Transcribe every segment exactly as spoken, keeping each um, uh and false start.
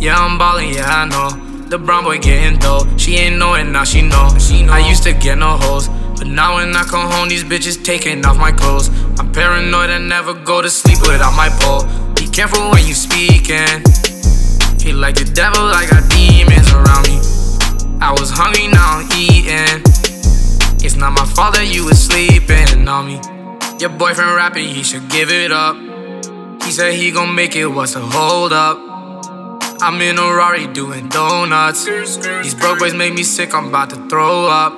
Yeah, I'm ballin', yeah, I know. The brown boy getting dope. She ain't know it, now she know. She know. I used to get no hoes, but now when I come home, these bitches taking off my clothes. I'm paranoid and never go to sleep without my pole. Be careful when you speaking. Feel like the devil, I got demons around me. I was hungry, now I'm eating. It's not my fault that you was sleeping on me. Your boyfriend rapping, he should give it up. He said he gon' make it, what's a hold up? I'm in a Rari doing donuts. These broke boys make me sick, I'm about to throw up.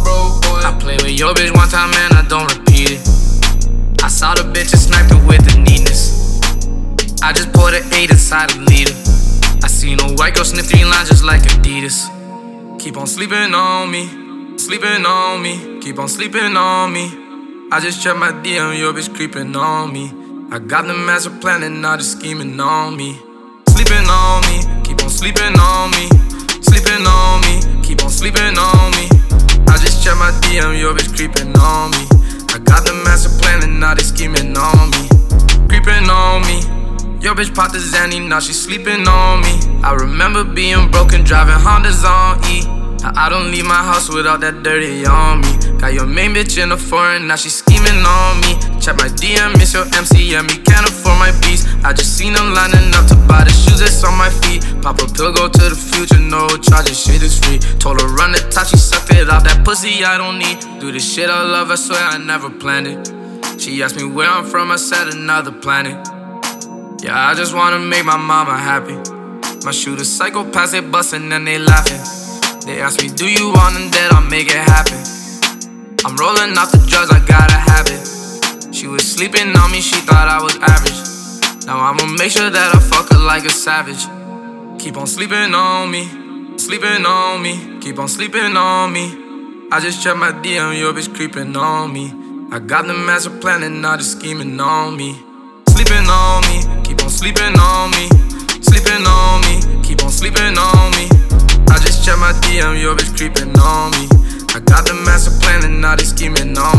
I play with your bitch one time and I don't repeat it. I saw the bitch and sniped her with the neatness. I just poured an eight inside a liter. I seen a white girl sniff three lines just like Adidas. Keep on sleeping on me, sleeping on me, keep on sleeping on me. I just checked my D M, your bitch creeping on me. I got the master plan and now just scheming on me. Sleeping on me, keep on sleeping on me, sleeping on me, keep on sleeping on me. I just checked my D M, your bitch creeping on me. I got the master plan and now they scheming on me. Creeping on me. Your bitch popped the Zanny, now she sleeping on me. I remember being broken, driving Hondas on E. I don't leave my house without that dirty on me. Got your main bitch in the foreign, now she scheming on me. Check my D M, miss your M C M, you can't afford my beats. I just seen them lining up to buy the shoes that's on my feet. Pop a pill, go to the future, no charges, shit is free. Told her run the top, she sucked it off, that pussy I don't need. Do this shit I love, I swear I never planned it. She asked me where I'm from, I said another planet. Yeah, I just wanna make my mama happy. My shooters psychopaths, they bustin' and they laughing. They ask me, do you want them dead? I'll make it happen. I'm rolling off the drugs, I got a habit. She was sleeping on me, she thought I was average. Now I'ma make sure that I fuck her like a savage. Keep on sleeping on me, sleeping on me, keep on sleeping on me. I just checked my D M, your bitch creeping on me. I got the master plan and now just scheming on me. Sleeping on me, keep on sleeping on me, sleeping on me, keep on sleeping on me. I just checked my D M, your bitch creeping on me. I got the master plan and now they scheming on me.